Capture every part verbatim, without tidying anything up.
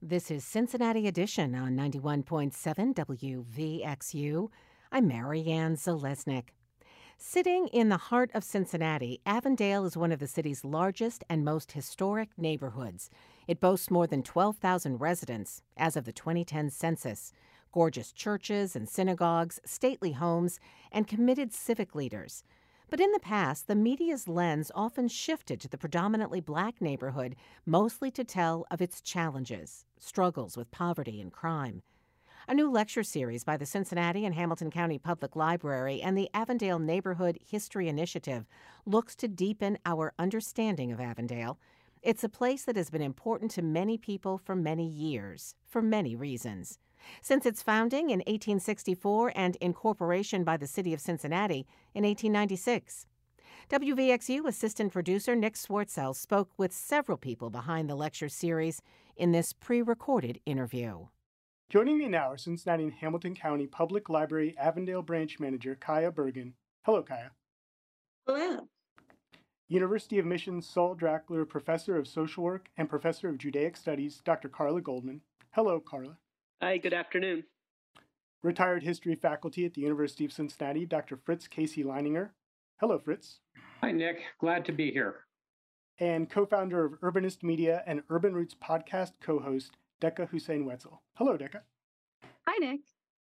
This is Cincinnati Edition on ninety-one point seven W V X U. I'm Marianne Zalesnik. Sitting in the heart of Cincinnati, Avondale is one of the city's largest and most historic neighborhoods. It boasts more than twelve thousand residents as of the twenty ten census, gorgeous churches and synagogues, stately homes, and committed civic leaders. But in the past, the media's lens often shifted to the predominantly black neighborhood, mostly to tell of its challenges, struggles with poverty and crime. A new lecture series by the Cincinnati and Hamilton County Public Library and the Avondale Neighborhood History Initiative looks to deepen our understanding of Avondale. It's a place that has been important to many people for many years, for many reasons. Since its founding in eighteen sixty-four and incorporation by the city of Cincinnati in eighteen ninety-six. W V X U assistant producer Nick Swartzel spoke with several people behind the lecture series in this pre-recorded interview. Joining me now are Cincinnati and Hamilton County Public Library Avondale Branch Manager Kaya Bergen. Hello, Kaya. Hello. University of Michigan Saul Drackler Professor of Social Work and Professor of Judaic Studies, Doctor Carla Goldman. Hello, Carla. Hi, good afternoon. Retired history faculty at the University of Cincinnati, Doctor Fritz Casey Leininger. Hello, Fritz. Hi, Nick. Glad to be here. And co-founder of Urbanist Media and Urban Roots podcast co-host, Decca Hussein Wetzel. Hello, Decca. Hi, Nick.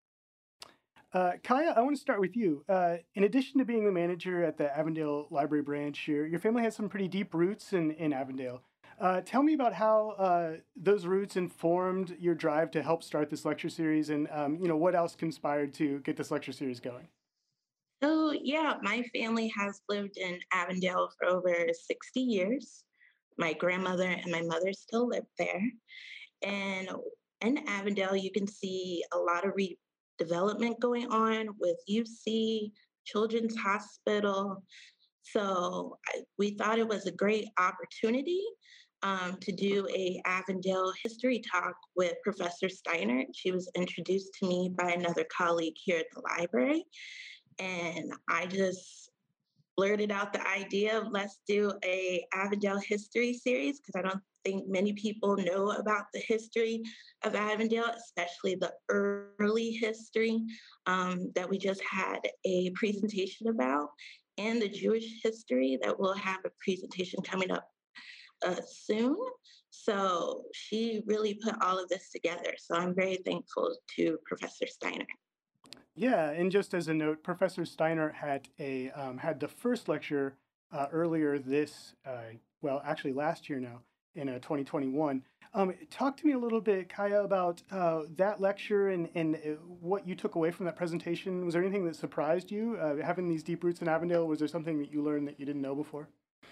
Uh, Kaya, I want to start with you. Uh, in addition to being the manager at the Avondale Library Branch, your, your family has some pretty deep roots in, in Avondale. Uh, tell me about how uh, those roots informed your drive to help start this lecture series, and um, you know what else conspired to get this lecture series going. So yeah, my family has lived in Avondale for over sixty years. My grandmother and my mother still live there. And in Avondale, you can see a lot of redevelopment going on with U C, Children's Hospital. So I, we thought it was a great opportunity um, to do a Avondale history talk with Professor Steiner. She was introduced to me by another colleague here at the library. And I just blurted out the idea of let's do a Avondale history series, because I don't think many people know about the history of Avondale, especially the early history um, that we just had a presentation about, and the Jewish history that we'll have a presentation coming up uh, soon. So she really put all of this together. So I'm very thankful to Professor Steiner. Yeah, and just as a note, Professor Steiner had a um, had the first lecture uh, earlier this, uh, well, actually last year now, in uh, twenty twenty-one. Um, talk to me a little bit, Kaya, about uh, that lecture and, and uh, what you took away from that presentation. Was there anything that surprised you? Uh, having these deep roots in Avondale, was there something that you learned that you didn't know before?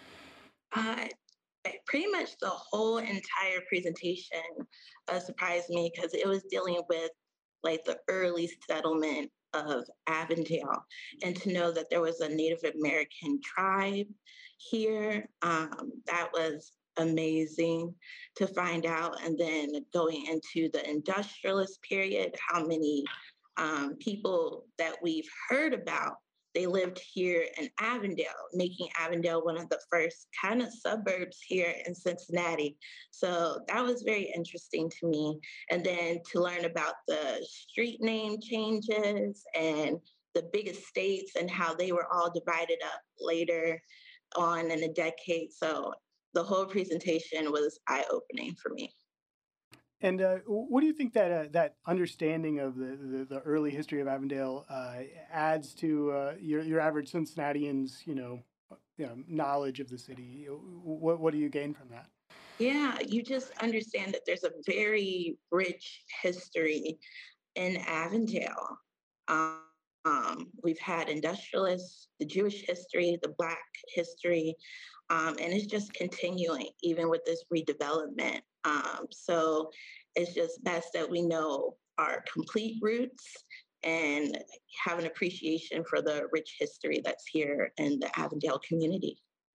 Uh, pretty much the whole entire presentation uh, surprised me, because it was dealing with like the early settlement of Avondale, and to know that there was a Native American tribe here, um, that was amazing to find out. And then going into the industrialist period, how many um, people that we've heard about, they lived here in Avondale, making Avondale one of the first kind of suburbs here in Cincinnati. So that was very interesting to me. And then to learn about the street name changes and the big estates and how they were all divided up later on in the decade. So the whole presentation was eye-opening for me. And uh, what do you think that uh, that understanding of the, the, the early history of Avondale uh, adds to uh, your your average Cincinnatian's you know, you know knowledge of the city? What what do you gain from that? Yeah, you just understand that there's a very rich history in Avondale. Um, um, we've had industrialists, the Jewish history, the Black history, um, and it's just continuing even with this redevelopment. Um, so it's just best that we know our complete roots and have an appreciation for the rich history that's here in the Avondale community.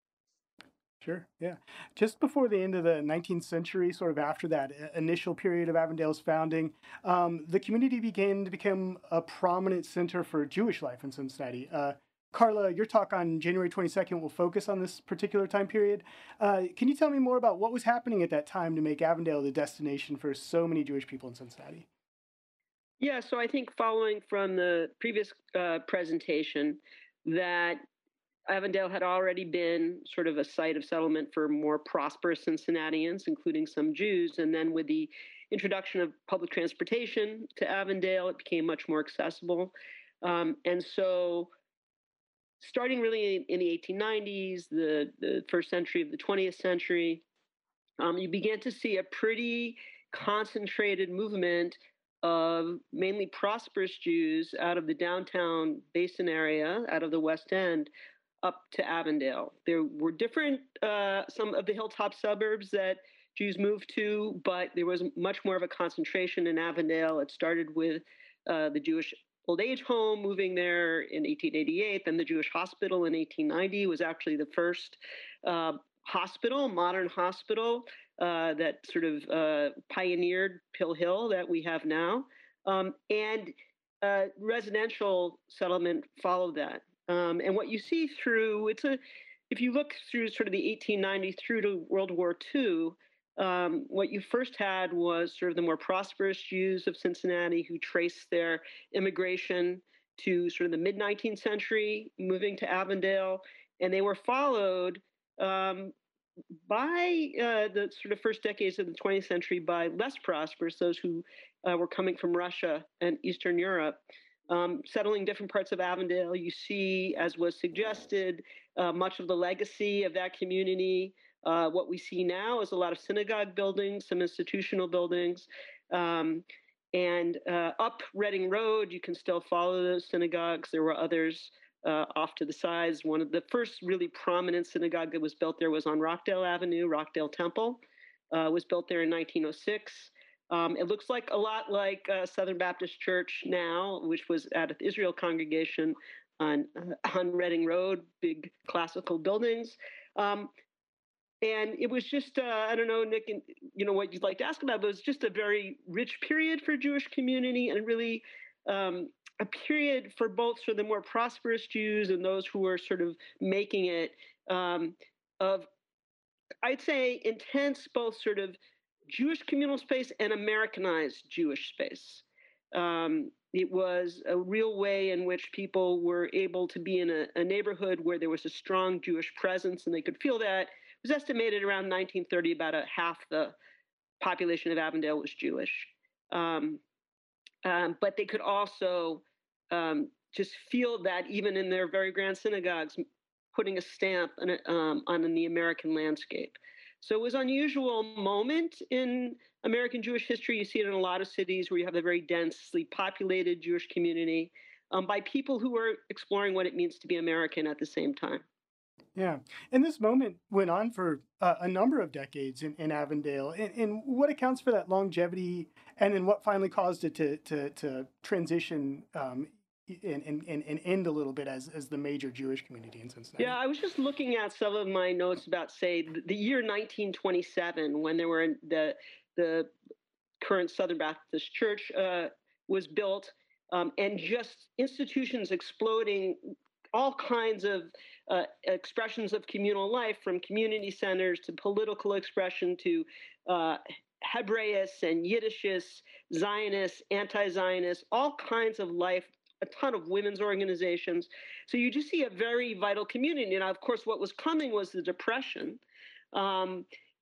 Sure, yeah. Just before the end of the nineteenth century, sort of after that initial period of Avondale's founding, um, the community began to become a prominent center for Jewish life in Cincinnati. Uh, Carla, your talk on January twenty-second will focus on this particular time period. Uh, can you tell me more about what was happening at that time to make Avondale the destination for so many Jewish people in Cincinnati? Yeah, so I think following from the previous uh, presentation, that Avondale had already been sort of a site of settlement for more prosperous Cincinnatians, including some Jews. And then with the introduction of public transportation to Avondale, it became much more accessible. Um, and so starting really in the eighteen nineties, the, the first century of the twentieth century, um, you began to see a pretty concentrated movement of mainly prosperous Jews out of the downtown Basin area, out of the West End, up to Avondale. There were different, uh, some of the hilltop suburbs that Jews moved to, but there was much more of a concentration in Avondale. It started with uh, the Jewish old age home moving there in eighteen eighty-eight. Then the Jewish hospital in eighteen ninety was actually the first uh, hospital, modern hospital, uh, that sort of uh, pioneered Pill Hill that we have now. Um, and uh, residential settlement followed that. Um, and what you see through, it's a, if you look through sort of the eighteen ninety through to World War Two, um, what you first had was sort of the more prosperous Jews of Cincinnati who traced their immigration to sort of the mid nineteenth century, moving to Avondale, and they were followed um, by uh, the sort of first decades of the twentieth century by less prosperous, those who uh, were coming from Russia and Eastern Europe. Um, settling different parts of Avondale, you see, as was suggested, uh, much of the legacy of that community. Uh, what we see now is a lot of synagogue buildings, some institutional buildings. Um, and uh, up Reading Road, you can still follow those synagogues. There were others uh, off to the sides. One of the first really prominent synagogue that was built there was on Rockdale Avenue. Rockdale Temple uh, was built there in nineteen oh six. Um, it looks like a lot like uh, Southern Baptist Church now, which was at an Israel congregation on uh, on Reading Road, big classical buildings. Um, and it was just, uh, I don't know, Nick, and, you know, what you'd like to ask about, but it was just a very rich period for Jewish community, and really um, a period for both sort of the more prosperous Jews and those who were sort of making it um, of, I'd say, intense both sort of Jewish communal space and Americanized Jewish space. Um, it was a real way in which people were able to be in a, a neighborhood where there was a strong Jewish presence, and they could feel that. It was estimated around nineteen thirty, about a half the population of Avondale was Jewish. Um, um, but they could also um, just feel that even in their very grand synagogues, putting a stamp on, a, um, on the American landscape. So it was an unusual moment in American Jewish history. You see it in a lot of cities where you have a very densely populated Jewish community um, by people who are exploring what it means to be American at the same time. Yeah, and this moment went on for uh, a number of decades in, in Avondale. And, and what accounts for that longevity, and then what finally caused it to to, to transition um, and, and, and end a little bit as, as the major Jewish community in Cincinnati? Yeah, I was just looking at some of my notes about, say, the year nineteen twenty-seven, when there were the the current Southern Baptist Church uh, was built, um, and just institutions exploding, all kinds of uh, expressions of communal life, from community centers to political expression to uh, Hebraists and Yiddishists, Zionists, anti-Zionists, all kinds of life, a ton of women's organizations. So you just see a very vital community. Now, of course, what was coming was the Depression, um,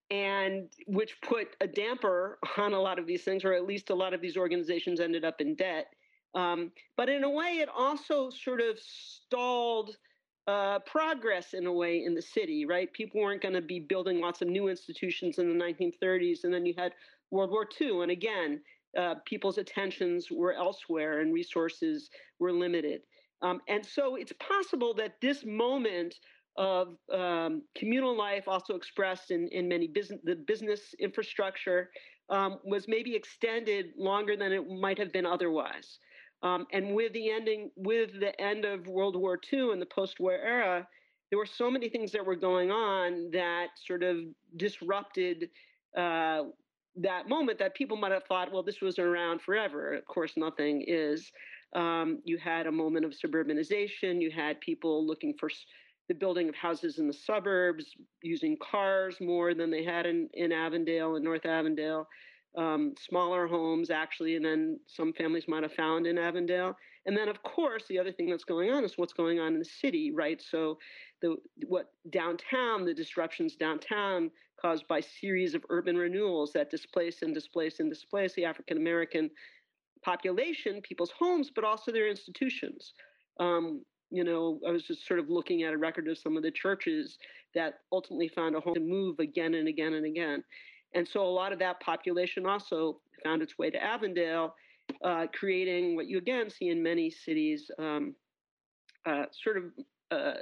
and which put a damper on a lot of these things, or at least a lot of these organizations ended up in debt. Um, but in a way, it also sort of stalled uh, progress in a way in the city, right? People weren't going to be building lots of new institutions in the nineteen thirties. And then you had World War Two. And again, uh, people's attentions were elsewhere and resources were limited. Um, and so it's possible that this moment of um, communal life, also expressed in, in many business, the business infrastructure, um, was maybe extended longer than it might have been otherwise. Um, and with the ending, with the end of World War Two and the post-war era, there were so many things that were going on that sort of disrupted uh, that moment, that people might have thought, well, this was around forever. Of course, nothing is. Um, you had a moment of suburbanization. You had people looking for the building of houses in the suburbs, using cars more than they had in, in Avondale and North Avondale, um, smaller homes actually, and then some families might have found in Avondale. And then, of course, the other thing that's going on is what's going on in the city, right? So the what downtown, the disruptions downtown caused by series of urban renewals that displace and displace and displace the African American population, people's homes, but also their institutions. Um, you know, I was just sort of looking at a record of some of the churches that ultimately found a home to move again and again and again. And so a lot of that population also found its way to Avondale, uh, creating what you again see in many cities, um, uh, sort of uh,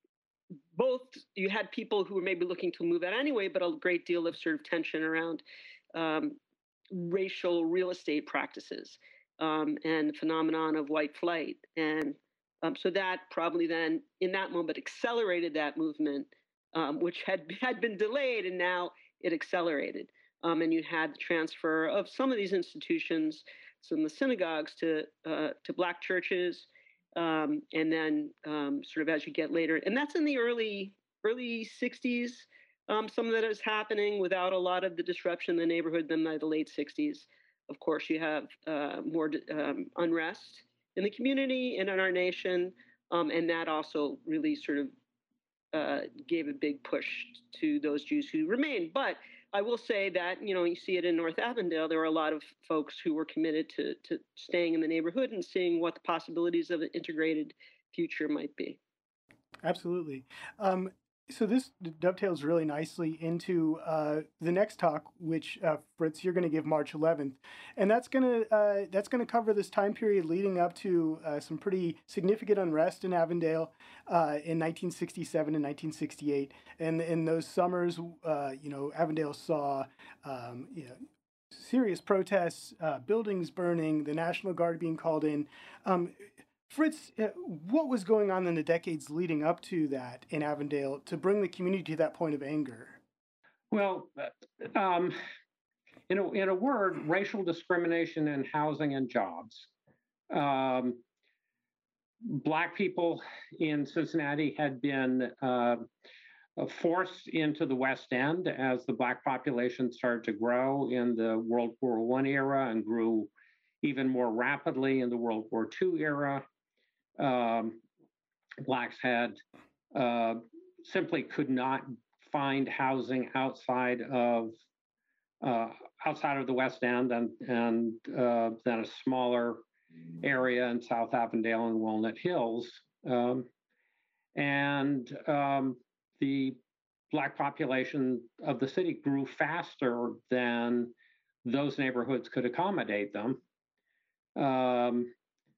both, you had people who were maybe looking to move out anyway, but a great deal of sort of tension around um, racial real estate practices um, and the phenomenon of white flight. And um, so that probably then, in that moment, accelerated that movement, um, which had, had been delayed, and now it accelerated. Um, and you had the transfer of some of these institutions, some of the synagogues, to, uh, to Black churches, um, and then um, sort of as you get later, and that's in the early, early sixties, Um, some of that is happening without a lot of the disruption in the neighborhood. Then by the late sixties, of course, you have uh, more um, unrest in the community and in our nation, um, and that also really sort of uh, gave a big push to those Jews who remained. But I will say that, you know, you see it in North Avondale, there were a lot of folks who were committed to, to staying in the neighborhood and seeing what the possibilities of an integrated future might be. Absolutely. Um, so this dovetails really nicely into uh, the next talk, which uh, Fritz, you're going to give March eleventh, and that's going to uh, that's going to cover this time period leading up to uh, some pretty significant unrest in Avondale uh, in nineteen sixty-seven and nineteen sixty-eight, and in those summers, uh, you know, Avondale saw um, you know, serious protests, uh, buildings burning, the National Guard being called in. Um, Fritz, uh, what was going on in the decades leading up to that in Avondale to bring the community to that point of anger? Well, um, in, a, in a word, racial discrimination in housing and jobs. Um, Black people in Cincinnati had been uh, forced into the West End as the Black population started to grow in the World War One era and grew even more rapidly in the World War Two era. Um, Blacks had uh, simply could not find housing outside of uh, outside of the West End and and uh, then a smaller area in South Avondale and Walnut Hills, um, and um, the Black population of the city grew faster than those neighborhoods could accommodate them. Um,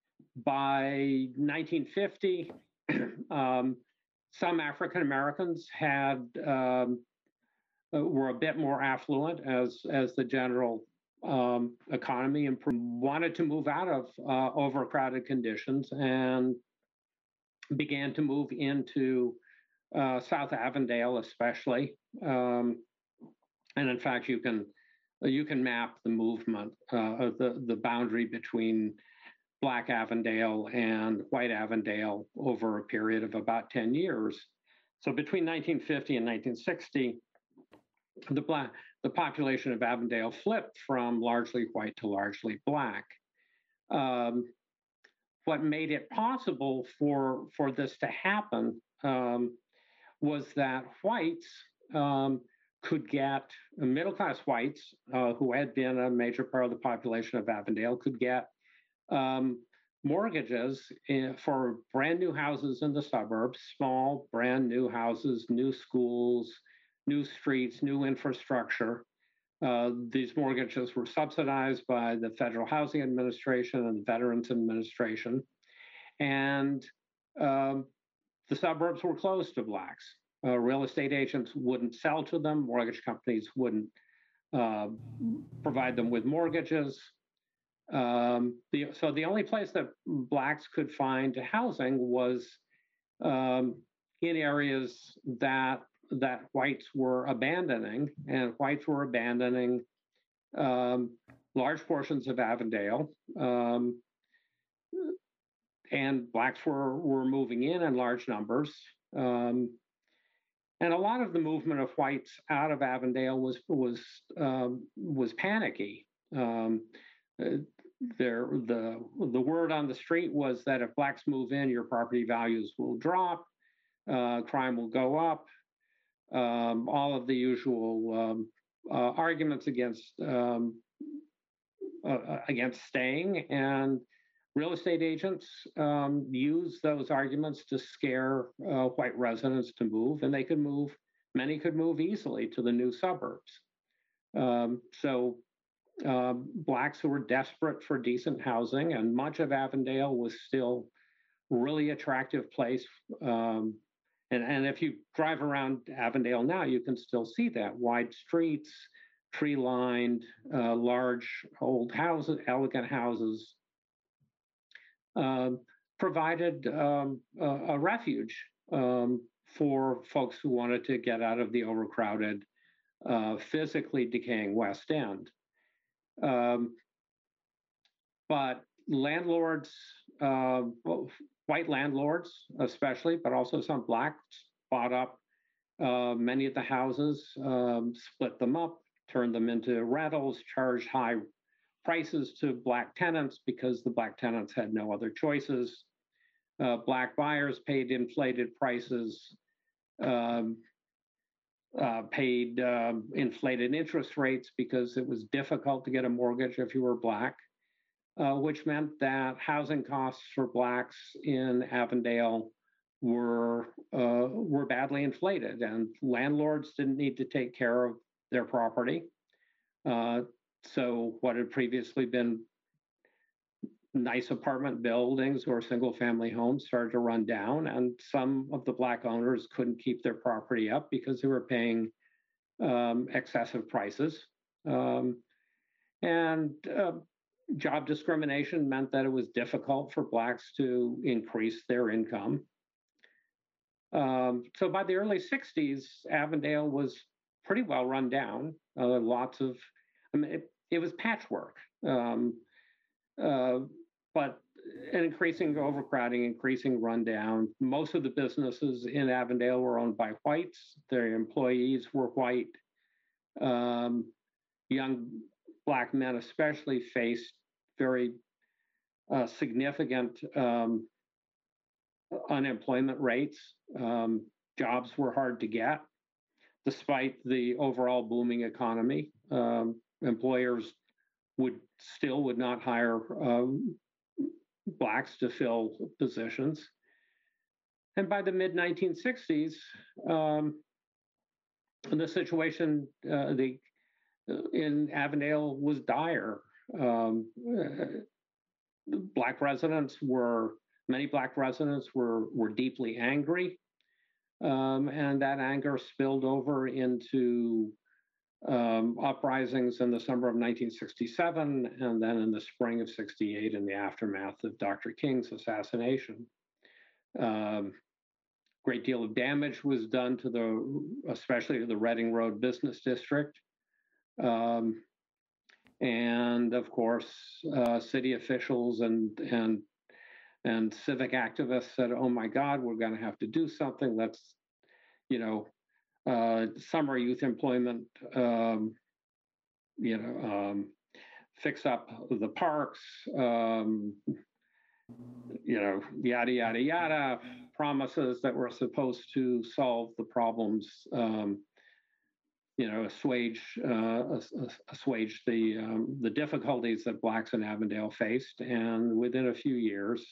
By nineteen fifty, um, some African Americans had um, were a bit more affluent as as the general um, economy improved, wanted to move out of uh, overcrowded conditions and began to move into uh, South Avondale, especially. Um, and in fact, you can you can map the movement uh, of the the boundary between Black Avondale and White Avondale over a period of about ten years. So between nineteen fifty and nineteen sixty, the black, the population of Avondale flipped from largely white to largely Black. Um, what made it possible for, for this to happen um, was that whites um, could get, middle-class whites uh, who had been a major part of the population of Avondale could get Um, mortgages in, for brand new houses in the suburbs, small brand new houses, new schools, new streets, new infrastructure. Uh, these mortgages were subsidized by the Federal Housing Administration and the Veterans Administration. And um, the suburbs were closed to Blacks. Uh, real estate agents wouldn't sell to them. Mortgage companies wouldn't uh, provide them with mortgages. Um, the, so the only place that Blacks could find housing was um, in areas that that whites were abandoning, and whites were abandoning um, large portions of Avondale. Um, and blacks were were moving in in large numbers. Um, and a lot of the movement of whites out of Avondale was was um, was panicky. Um, uh, there, the the word on the street was that if blacks move in, your property values will drop, uh, crime will go up, um, all of the usual um, uh, arguments against um, uh, against staying, and real estate agents um, use those arguments to scare uh, white residents to move, and they could move. Many could move easily to the new suburbs. Um, so um, blacks who were desperate for decent housing, and much of Avondale was still a really attractive place. Um, and, and if you drive around Avondale now, you can still see that wide streets, tree-lined, uh, large old houses, elegant houses, uh, provided um, a, a refuge um, for folks who wanted to get out of the overcrowded, uh, physically decaying West End. Um, but landlords, uh, white landlords especially, but also some blacks, bought up uh, many of the houses, um, split them up, turned them into rentals, charged high prices to black tenants because the black tenants had no other choices. Uh, black buyers paid inflated prices, um, uh, paid um, inflated interest rates because it was difficult to get a mortgage if you were black, uh, which meant that housing costs for blacks in Avondale were uh, were badly inflated, and landlords didn't need to take care of their property. Uh, so what had previously been nice apartment buildings or single family homes started to run down, and some of the black owners couldn't keep their property up because they were paying um, excessive prices. Um, and uh, job discrimination meant that it was difficult for blacks to increase their income. Um, so by the early sixties, Avondale was pretty well run down. Uh, lots of, I mean, it, it was patchwork. Um, uh, but an increasing overcrowding, increasing rundown. Most of the businesses in Avondale were owned by whites. Their employees were white. Um, young black men especially faced very uh, significant um, unemployment rates. Um, jobs were hard to get, despite the overall booming economy. Um, employers would still would not hire um, blacks to fill positions. And by the mid nineteen sixties, um, the situation uh, the, uh, in Avondale was dire. Um, uh, black residents were, many black residents were, were deeply angry. Um, and that anger spilled over into um, uprisings in the summer of nineteen sixty-seven, and then in the spring of sixty-eight in the aftermath of Doctor King's assassination. Um, great deal of damage was done to the, especially to the Reading Road Business District. Um, and of course, uh, city officials and, and, and civic activists said, oh my God, we're gonna have to do something. Let's, you know, uh, summer youth employment, um, you know, um, fix up the parks, um, you know, yada, yada, yada, promises that were supposed to solve the problems, um, you know, assuage, uh, assuage the, um, the difficulties that blacks in Avondale faced. And within a few years,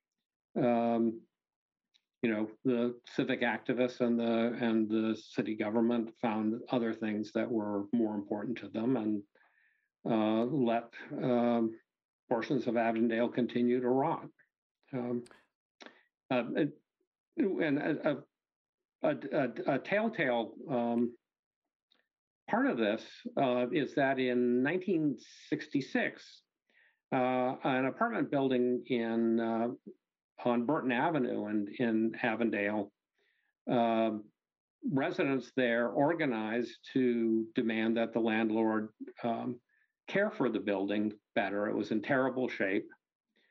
um, you know, the civic activists and the and the city government found other things that were more important to them, and uh, let um, portions of Avondale continue to rot. Um, uh, and a, a, a, a telltale um, part of this uh, is that in nineteen sixty-six, uh, an apartment building in uh, on Burton Avenue and in Avondale, uh, residents there organized to demand that the landlord um, care for the building better. It was in terrible shape.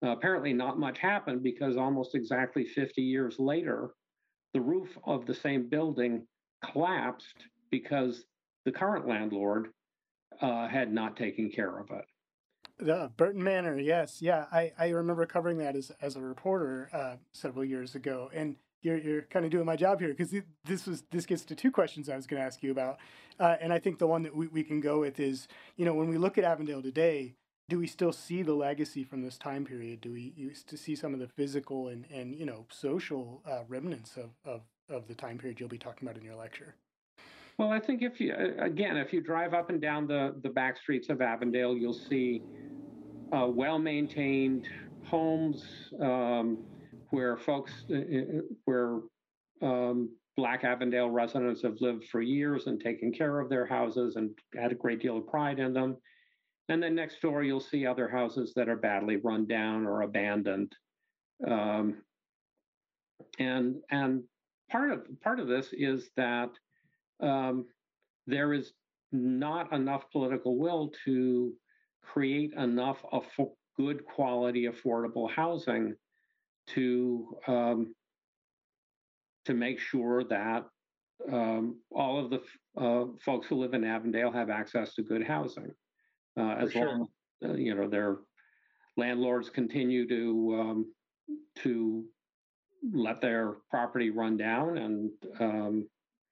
Uh, apparently, not much happened because almost exactly fifty years later, the roof of the same building collapsed because the current landlord uh, had not taken care of it. The Burton Manor, yes, yeah, I, I remember covering that as as a reporter uh, several years ago, and you're you're kind of doing my job here because this was this gets to two questions I was going to ask you about, uh, and I think the one that we, we can go with is, you know, when we look at Avondale today, do we still see the legacy from this time period? Do we used to see some of the physical and and you know social uh, remnants of, of of the time period you'll be talking about in your lecture? Well, I think if you, again, if you drive up and down the, the back streets of Avondale, you'll see uh, well-maintained homes um, where folks, uh, where um, Black Avondale residents have lived for years and taken care of their houses and had a great deal of pride in them. And then next door, you'll see other houses that are badly run down or abandoned. Um, and and part of part of this is that Um, there is not enough political will to create enough of good quality, affordable housing to um, to make sure that um, all of the uh, folks who live in Avondale have access to good housing. Uh, as For sure. long as uh, you know their landlords continue to um, to let their property run down and um,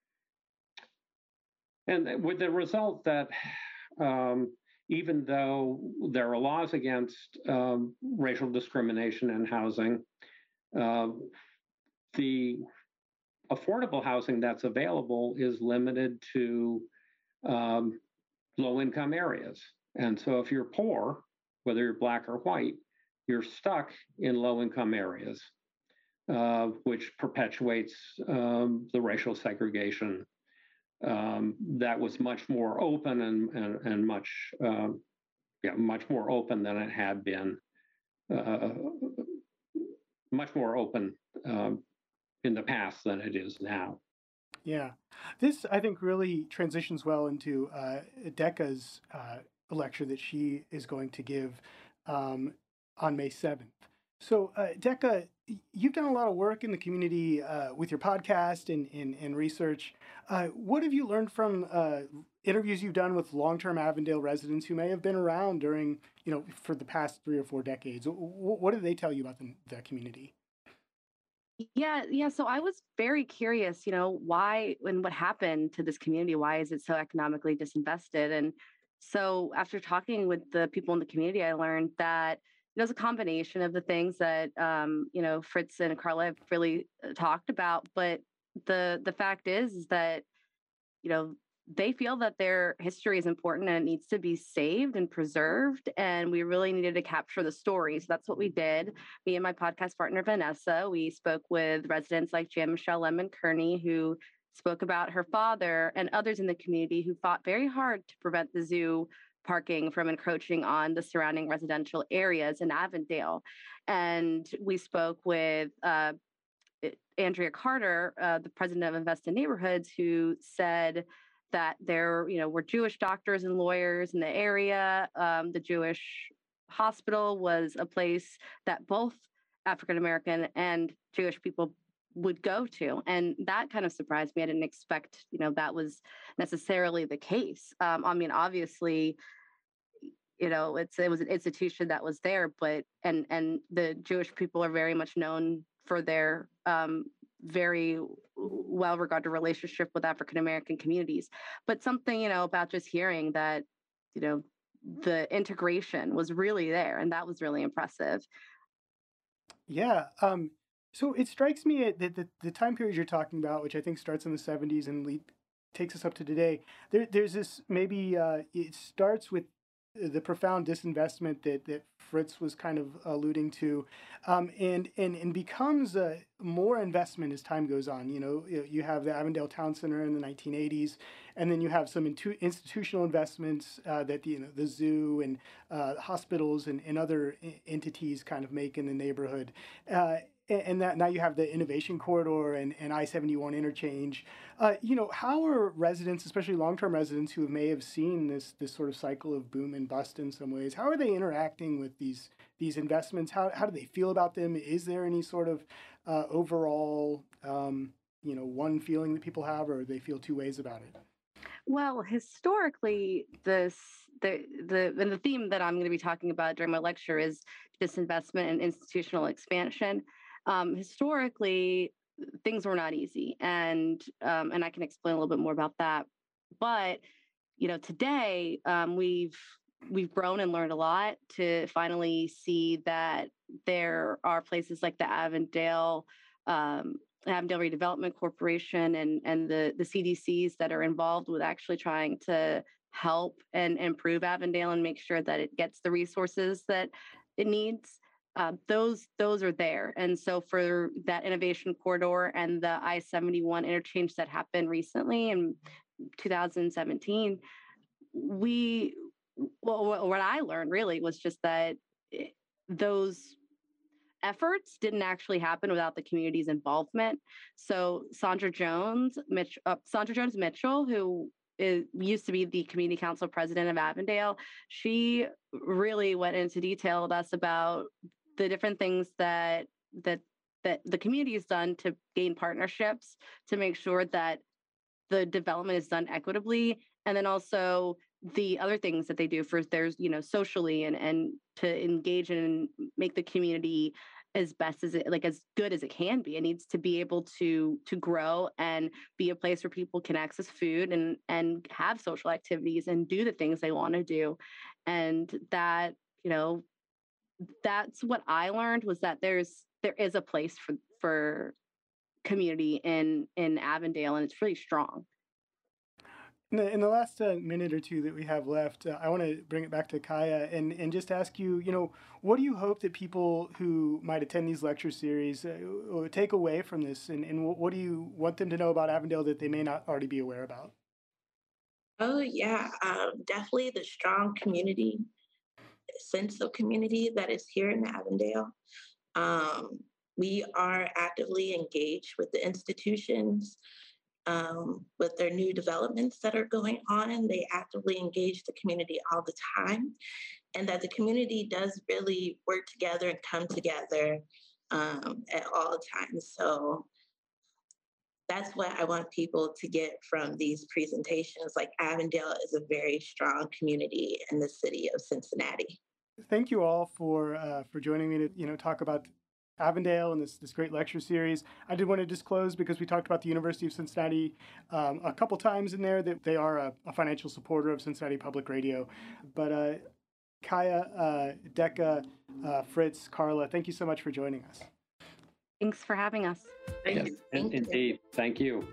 And with the result that um, even though there are laws against um, racial discrimination in housing, uh, the affordable housing that's available is limited to um, low-income areas. And so if you're poor, whether you're Black or white, you're stuck in low-income areas, uh, which perpetuates um, the racial segregation Um, that was much more open and and, and much um, yeah much more open than it had been, uh, much more open um, in the past than it is now. Yeah, this I think really transitions well into uh, Decca's uh, lecture that she is going to give um, on May seventh. So, uh, Decca, y- you've done a lot of work in the community uh, with your podcast and, and, and research. Uh, what have you learned from uh, interviews you've done with long-term Avondale residents who may have been around during, you know, for the past three or four decades? W- What do they tell you about the, the community? Yeah, yeah. So I was very curious, you know, why and what happened to this community? Why is it so economically disinvested? And so after talking with the people in the community, I learned that it was a combination of the things that um, you know, Fritz and Carla have really uh, talked about. But the the fact is, is that you know, they feel that their history is important and it needs to be saved and preserved. And we really needed to capture the stories. That's what we did. Me and my podcast partner, Vanessa, we spoke with residents like Jan Michelle Lemon Kearney, who spoke about her father and others in the community who fought very hard to prevent the zoo parking from encroaching on the surrounding residential areas in Avondale. And we spoke with uh, Andrea Carter, uh, the president of Invest in Neighborhoods, who said that there, you know, were Jewish doctors and lawyers in the area. Um, the Jewish hospital was a place that both African American and Jewish people would go to, and that kind of surprised me. I didn't expect, you know, that was necessarily the case. Um, I mean, obviously, you know, it's it was an institution that was there, but and and the Jewish people are very much known for their um, very well regarded relationship with African American communities. But something, you know, about just hearing that, you know, the integration was really there, and that was really impressive. Yeah. Um, so it strikes me that the, the time period you're talking about, which I think starts in the seventies and le- takes us up to today, there, there's this maybe uh, it starts with the profound disinvestment that, that Fritz was kind of alluding to, um, and, and and becomes uh, more investment as time goes on. You know, you you have the Avondale Town Center in the nineteen eighties, and then you have some intu- institutional investments uh, that the, you know, the zoo and uh, hospitals and, and other entities kind of make in the neighborhood. Uh, and that now you have the innovation corridor and, and I seventy-one interchange. Uh, you know, how are residents, especially long-term residents who may have seen this this sort of cycle of boom and bust in some ways, how are they interacting with these these investments? How how do they feel about them? Is there any sort of uh, overall, um, you know, one feeling that people have, or they feel two ways about it? Well, historically, this the the and the theme that I'm going to be talking about during my lecture is disinvestment and institutional expansion. Um, historically, things were not easy, and um, and I can explain a little bit more about that. But you know, today um, we've we've grown and learned a lot to finally see that there are places like the Avondale. Um, Avondale Redevelopment Corporation and and the the C D Cs that are involved with actually trying to help and improve Avondale and make sure that it gets the resources that it needs. Uh, those those are there, and so for that innovation corridor and the I seventy-one interchange that happened recently in two thousand seventeen, we well, what I learned really was just that it, those efforts didn't actually happen without the community's involvement. So Sandra Jones, Mitch, uh, Sandra Jones Mitchell, who is, used to be the community council president of Avondale, she really went into detail with us about the different things that that that the community has done to gain partnerships to make sure that the development is done equitably, and then also the other things that they do for there's you know socially and and to engage and make the community as best as it like as good as it can be. It needs to be able to to grow and be a place where people can access food and and have social activities and do the things they want to do. And that, you know, that's what I learned was that there's there is a place for for community in in Avondale, and it's really strong. In the, in the last uh, minute or two that we have left, uh, I want to bring it back to Kaya and, and just ask you, you know, what do you hope that people who might attend these lecture series uh, take away from this? And, and what do you want them to know about Avondale that they may not already be aware about? Oh, yeah, um, definitely the strong community, sense of community that is here in Avondale. Um, we are actively engaged with the institutions. Um, with their new developments that are going on, they actively engage the community all the time, and that the community does really work together and come together um, at all times. So that's what I want people to get from these presentations. Like Avondale is a very strong community in the city of Cincinnati. Thank you all for uh, for joining me to you know talk about Avondale and this, this great lecture series. I did want to disclose, because we talked about the University of Cincinnati um, a couple times in there, that they are a, a financial supporter of Cincinnati Public Radio. But uh, Kaya, uh, Decca, uh, Fritz, Carla, thank you so much for joining us. Thanks for having us. Thank Yes, you. Thank you. indeed. Thank you.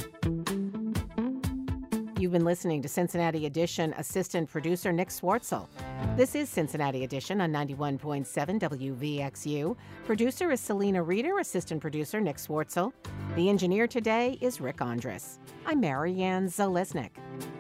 You've been listening to Cincinnati Edition assistant producer Nick Swartzel. This is Cincinnati Edition on ninety-one point seven W V X U. Producer is Selena Reeder, assistant producer Nick Swartzel. The engineer today is Rick Andrus. I'm Marianne Zalesnik.